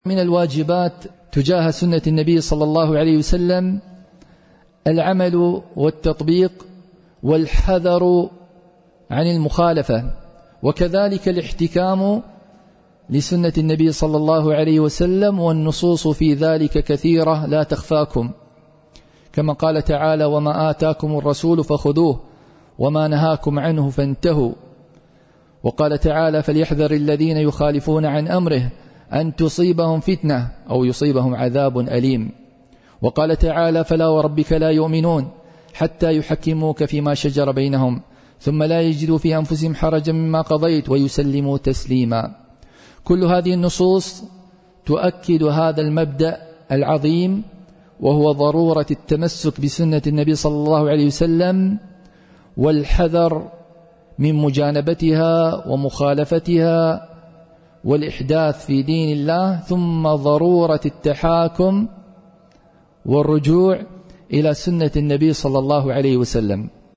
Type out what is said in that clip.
من الواجبات تجاه سنة النبي صلى الله عليه وسلم العمل والتطبيق والحذر عن المخالفة، وكذلك الاحتكام لسنة النبي صلى الله عليه وسلم، والنصوص في ذلك كثيرة لا تخفاكم، كما قال تعالى: وما آتاكم الرسول فخذوه وما نهاكم عنه فانتهوا. وقال تعالى: فليحذر الذين يخالفون عن أمره أن تصيبهم فتنة أو يصيبهم عذاب أليم. وقال تعالى: فلا وربك لا يؤمنون حتى يحكموك فيما شجر بينهم ثم لا يجدوا في أنفسهم حرجا مما قضيت ويسلموا تسليما. كل هذه النصوص تؤكد هذا المبدأ العظيم، وهو ضرورة التمسك بسنة النبي صلى الله عليه وسلم والحذر من مجانبتها ومخالفتها والإحداث في دين الله، ثم ضرورة التحاكم والرجوع إلى سنة النبي صلى الله عليه وسلم.